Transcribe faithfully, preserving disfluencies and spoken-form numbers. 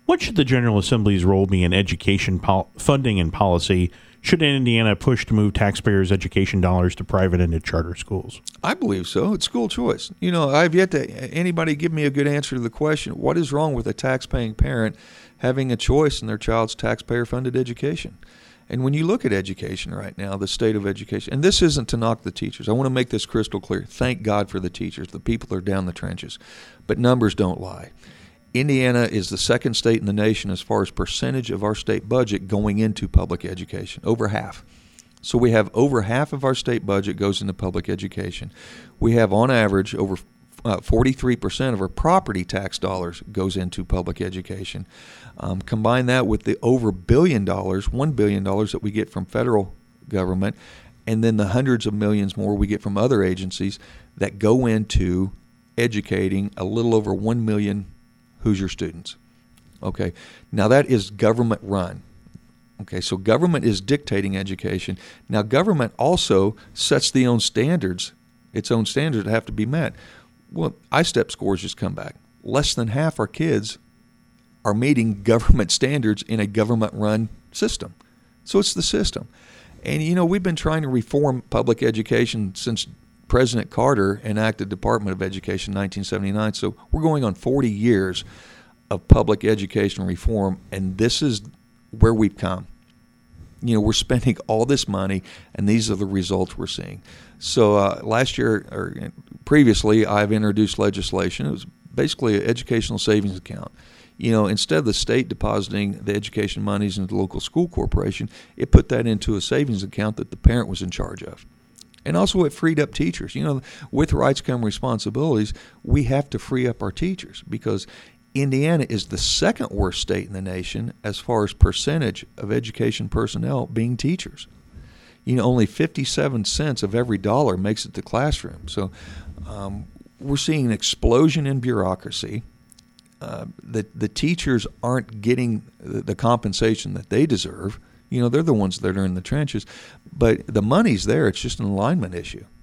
What should the General Assembly's role be in education pol- funding and policy? Should Indiana push to move taxpayers' education dollars to private and to charter schools? I believe so. It's school choice. You know, I've yet to anybody give me a good answer to the question, what is wrong with a tax-paying parent having a choice in their child's taxpayer-funded education? And when you look at education right now, the state of education, and this isn't to knock the teachers. I want to make this crystal clear. Thank God for the teachers, the people that are down the trenches. But numbers don't lie. Indiana is the second state in the nation as far as percentage of our state budget going into public education, over half. So we have over half of our state budget goes into public education. We have, on average, over uh, forty-three percent of our property tax dollars goes into public education. Um, combine that with the over billion dollars, one billion dollars that we get from federal government, and then the hundreds of millions more we get from other agencies that go into educating a little over one million Hoosier students. Okay, now that is government run. Okay, so government is dictating education. Now government also sets the own standards, its own standards that have to be met. Well, I STEP scores just come back. Less than half our kids are meeting government standards in a government-run system. So it's the system. And, you know, we've been trying to reform public education since President Carter enacted Department of Education in nineteen seventy-nine. So we're going on forty years of public education reform, and this is where we've come. You know, we're spending all this money, and these are the results we're seeing. So uh, last year, or previously, I've introduced legislation. It was basically an educational savings account. You know, instead of the state depositing the education monies into the local school corporation, it put that into a savings account that the parent was in charge of. And also it freed up teachers. You know, with rights come responsibilities. We have to free up our teachers because Indiana is the second worst state in the nation as far as percentage of education personnel being teachers. You know, only fifty-seven cents of every dollar makes it to classroom. So um, we're seeing an explosion in bureaucracy. Uh, the, the teachers aren't getting the, the compensation that they deserve. You know, they're the ones that are in the trenches. But the money's there. It's just an alignment issue.